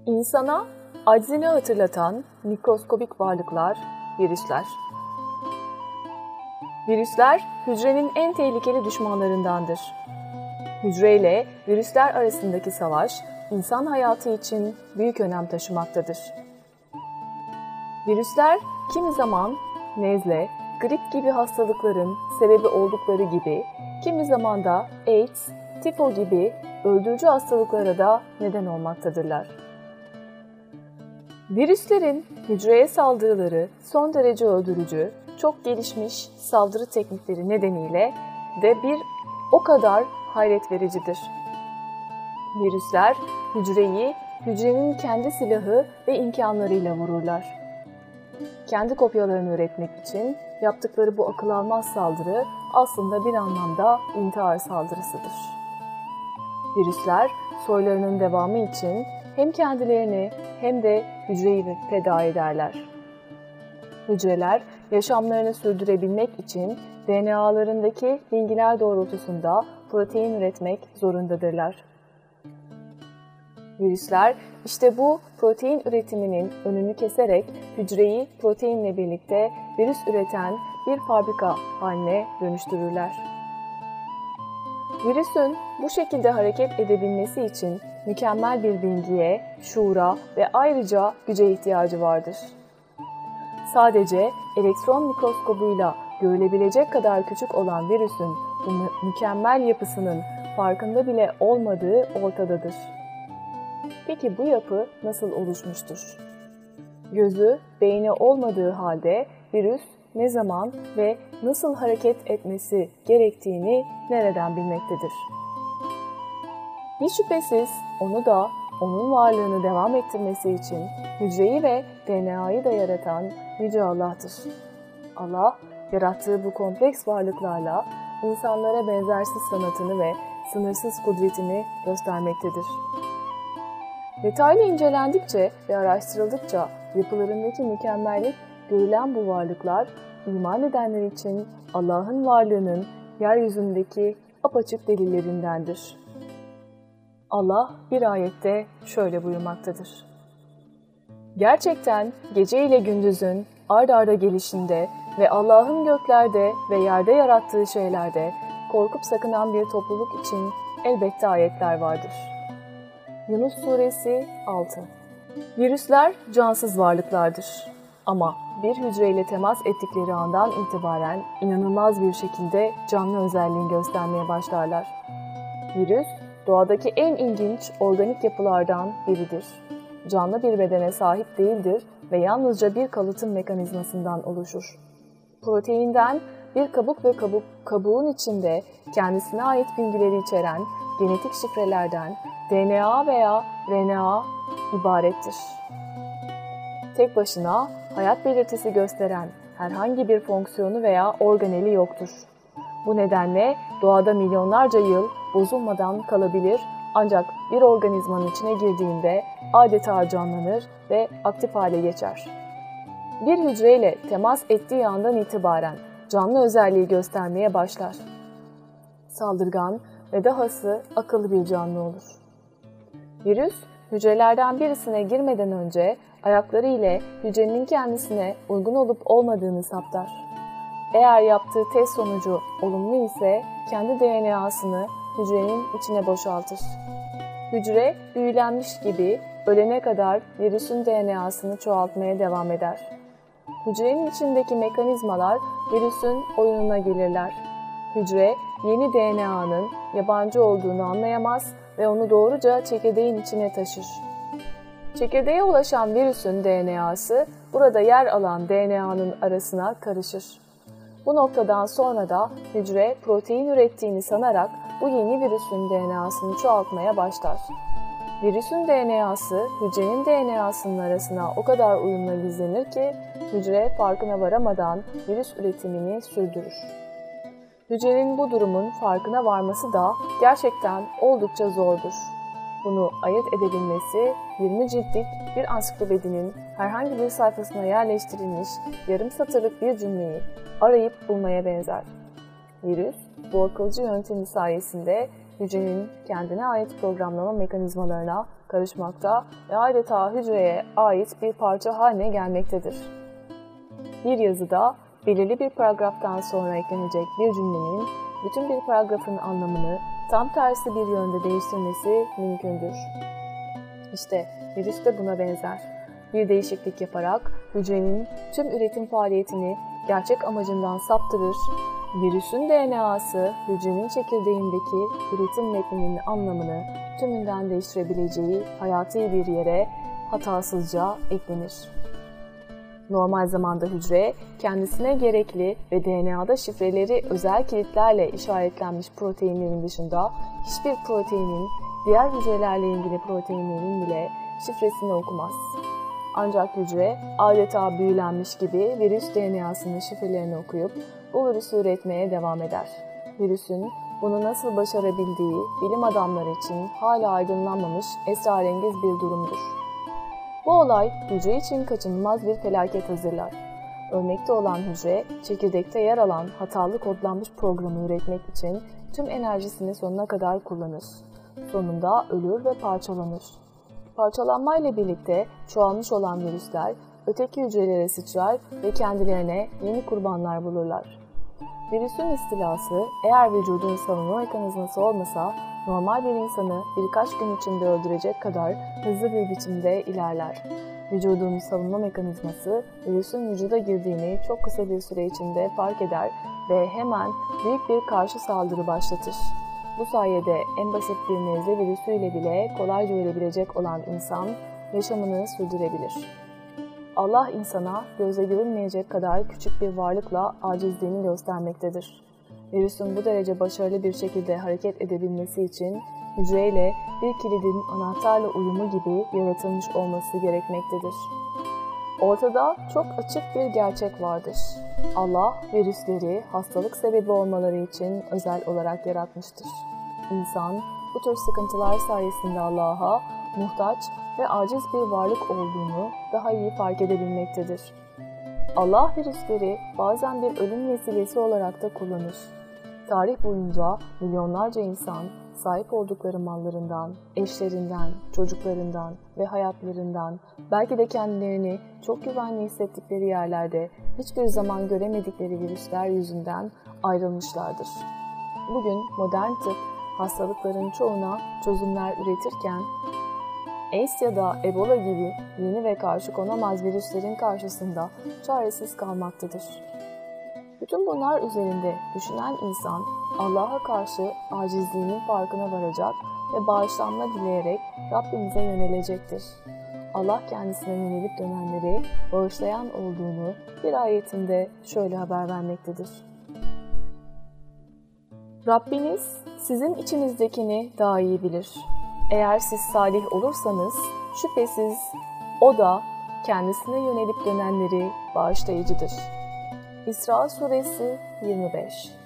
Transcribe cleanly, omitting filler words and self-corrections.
İnsana aczini hatırlatan mikroskobik varlıklar, virüsler. Virüsler, hücrenin en tehlikeli düşmanlarındandır. Hücre ile virüsler arasındaki savaş, insan hayatı için büyük önem taşımaktadır. Virüsler, kimi zaman nezle, grip gibi hastalıkların sebebi oldukları gibi, kimi zaman da AIDS, tifo gibi öldürücü hastalıklara da neden olmaktadırlar. Virüslerin hücreye saldırıları son derece öldürücü, çok gelişmiş saldırı teknikleri nedeniyle de bir o kadar hayret vericidir. Virüsler hücreyi, hücrenin kendi silahı ve imkanlarıyla vururlar. Kendi kopyalarını üretmek için yaptıkları bu akıl almaz saldırı aslında bir anlamda intihar saldırısıdır. Virüsler soylarının devamı için hem kendilerini hem de hücreyi feda ederler. Hücreler yaşamlarını sürdürebilmek için DNA'larındaki bilgiler doğrultusunda protein üretmek zorundadırlar. Virüsler işte bu protein üretiminin önünü keserek hücreyi proteinle birlikte virüs üreten bir fabrika haline dönüştürürler. Virüsün bu şekilde hareket edebilmesi için mükemmel bir bilgiye, şuura ve ayrıca güce ihtiyacı vardır. Sadece elektron mikroskobuyla görülebilecek kadar küçük olan virüsün bu mükemmel yapısının farkında bile olmadığı ortadadır. Peki bu yapı nasıl oluşmuştur? Gözü, beyni olmadığı halde virüs ne zaman ve nasıl hareket etmesi gerektiğini nereden bilmektedir? Hiç şüphesiz onu da onun varlığını devam ettirmesi için hücreyi ve DNA'yı da yaratan Yüce Allah'tır. Allah, yarattığı bu kompleks varlıklarla insanlara benzersiz sanatını ve sınırsız kudretini göstermektedir. Detaylı incelendikçe ve araştırıldıkça yapılarındaki mükemmellik görülen bu varlıklar, iman edenler için Allah'ın varlığının yeryüzündeki apaçık delillerindendir. Allah bir ayette şöyle buyurmaktadır. Gerçekten gece ile gündüzün ard arda gelişinde ve Allah'ın göklerde ve yerde yarattığı şeylerde korkup sakınan bir topluluk için elbette ayetler vardır. Yunus Suresi 6. Virüsler cansız varlıklardır. Ama bir hücreyle temas ettikleri andan itibaren inanılmaz bir şekilde canlı özelliğini göstermeye başlarlar. Virüs, doğadaki en ilginç organik yapılardan biridir. Canlı bir bedene sahip değildir ve yalnızca bir kalıtım mekanizmasından oluşur. Proteinden bir kabuk ve kabuğun içinde kendisine ait bilgileri içeren genetik şifrelerden DNA veya RNA ibarettir. Tek başına hayat belirtisi gösteren herhangi bir fonksiyonu veya organeli yoktur. Bu nedenle doğada milyonlarca yıl bozulmadan kalabilir ancak bir organizmanın içine girdiğinde adeta canlanır ve aktif hale geçer. Bir hücreyle temas ettiği andan itibaren canlı özelliği göstermeye başlar. Saldırgan ve dahası akıllı bir canlı olur. Virüs, hücrelerden birisine girmeden önce ayakları ile hücrenin kendisine uygun olup olmadığını saptar. Eğer yaptığı test sonucu olumlu ise kendi DNA'sını hücrenin içine boşaltır. Hücre büyülenmiş gibi ölene kadar virüsün DNA'sını çoğaltmaya devam eder. Hücrenin içindeki mekanizmalar virüsün oyununa gelirler. Hücre yeni DNA'nın yabancı olduğunu anlayamaz ve onu doğruca çekirdeğin içine taşır. Çekirdeğe ulaşan virüsün DNA'sı burada yer alan DNA'nın arasına karışır. Bu noktadan sonra da hücre protein ürettiğini sanarak bu yeni virüsün DNA'sını çoğaltmaya başlar. Virüsün DNA'sı hücrenin DNA'sının arasına o kadar uyumla gizlenir ki hücre farkına varamadan virüs üretimini sürdürür. Hücrenin bu durumun farkına varması da gerçekten oldukça zordur. Bunu ayırt edebilmesi 20 ciltlik bir ansiklopedinin herhangi bir sayfasına yerleştirilmiş yarım satırlık bir cümleyi arayıp bulmaya benzer. Virüs, bu akılcı yöntemi sayesinde hücrenin kendine ait programlama mekanizmalarına karışmakta ve adeta hücreye ait bir parça haline gelmektedir. Bir yazıda belirli bir paragraftan sonra eklenecek bir cümlenin bütün bir paragrafın anlamını tam tersi bir yönde değiştirmesi mümkündür. İşte virüs de buna benzer. Bir değişiklik yaparak hücrenin tüm üretim faaliyetini gerçek amacından saptırır, virüsün DNA'sı hücrenin çekirdeğindeki üretim metninin anlamını tümünden değiştirebileceği hayati bir yere hatasızca eklenir. Normal zamanda hücre, kendisine gerekli ve DNA'da şifreleri özel kilitlerle işaretlenmiş proteinlerin dışında hiçbir proteinin diğer hücrelerle ilgili proteinlerin bile şifresini okumaz. Ancak hücre adeta büyülenmiş gibi virüs DNA'sının şifrelerini okuyup bu virüsü üretmeye devam eder. Virüsün bunu nasıl başarabildiği bilim adamları için hala aydınlanmamış esrarengiz bir durumdur. Bu olay hücre için kaçınılmaz bir felaket hazırlar. Ölmekte olan hücre, çekirdekte yer alan hatalı kodlanmış programı üretmek için tüm enerjisini sonuna kadar kullanır. Sonunda ölür ve parçalanır. Parçalanmayla birlikte çoğalmış olan virüsler öteki hücrelere sıçrar ve kendilerine yeni kurbanlar bulurlar. Virüsün istilası eğer vücudun savunma mekanizması olmasa normal bir insanı birkaç gün içinde öldürecek kadar hızlı bir biçimde ilerler. Vücudun savunma mekanizması virüsün vücuda girdiğini çok kısa bir süre içinde fark eder ve hemen büyük bir karşı saldırı başlatır. Bu sayede en basit bir nezle virüsüyle bile kolayca ölebilecek olan insan yaşamını sürdürebilir. Allah insana gözle görülmeyecek kadar küçük bir varlıkla acizliğini göstermektedir. Virüsün bu derece başarılı bir şekilde hareket edebilmesi için hücreyle bir kilidin anahtarla uyumu gibi yaratılmış olması gerekmektedir. Ortada çok açık bir gerçek vardır. Allah virüsleri hastalık sebebi olmaları için özel olarak yaratmıştır. İnsan bu tür sıkıntılar sayesinde Allah'a muhtaç ve aciz bir varlık olduğunu daha iyi fark edebilmektedir. Allah virüsleri bazen bir ölüm vesilesi olarak da kullanır. Tarih boyunca milyonlarca insan sahip oldukları mallarından, eşlerinden, çocuklarından ve hayatlarından, belki de kendilerini çok güvenli hissettikleri yerlerde hiçbir zaman göremedikleri virüsler yüzünden ayrılmışlardır. Bugün modern tıp hastalıkların çoğuna çözümler üretirken, AIDS ya da Ebola gibi yeni ve karşı konamaz virüslerin karşısında çaresiz kalmaktadır. Bütün bunlar üzerinde düşünen insan Allah'a karşı acizliğinin farkına varacak ve bağışlanma dileyerek Rabbimize yönelecektir. Allah kendisine yönelip dönenleri bağışlayan olduğunu bir ayetinde şöyle haber vermektedir. Rabbiniz sizin içinizdekini daha iyi bilir. Eğer siz salih olursanız şüphesiz O da kendisine yönelip dönenleri bağışlayıcıdır. İsra Suresi 25